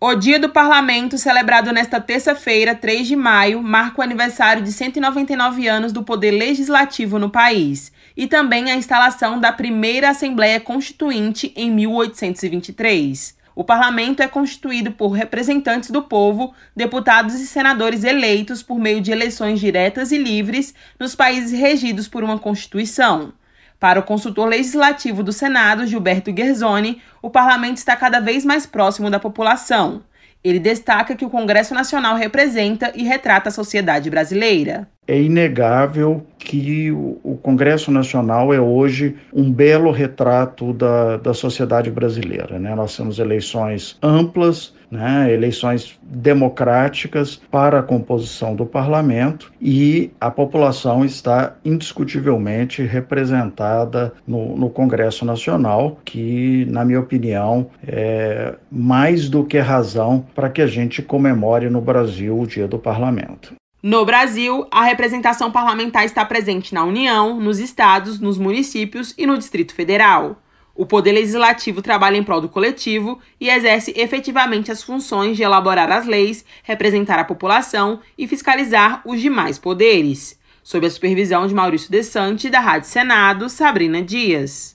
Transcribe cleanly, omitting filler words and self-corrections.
O Dia do Parlamento, celebrado nesta terça-feira, 3 de maio, marca o aniversário de 199 anos do poder legislativo no país e também a instalação da primeira Assembleia Constituinte em 1823. O parlamento é constituído por representantes do povo, deputados e senadores eleitos por meio de eleições diretas e livres nos países regidos por uma Constituição. Para o consultor legislativo do Senado, Gilberto Guerzoni, o parlamento está cada vez mais próximo da população. Ele destaca que o Congresso Nacional representa e retrata a sociedade brasileira. É inegável que o Congresso Nacional é hoje um belo retrato da sociedade brasileira, né? Nós temos eleições amplas, né? Eleições democráticas para a composição do parlamento e a população está indiscutivelmente representada no Congresso Nacional, que, na minha opinião, é mais do que razão para que a gente comemore no Brasil o Dia do Parlamento. No Brasil, a representação parlamentar está presente na União, nos estados, nos municípios e no Distrito Federal. O Poder Legislativo trabalha em prol do coletivo e exerce efetivamente as funções de elaborar as leis, representar a população e fiscalizar os demais poderes. Sob a supervisão de Maurício Desante, da Rádio Senado, Sabrina Dias.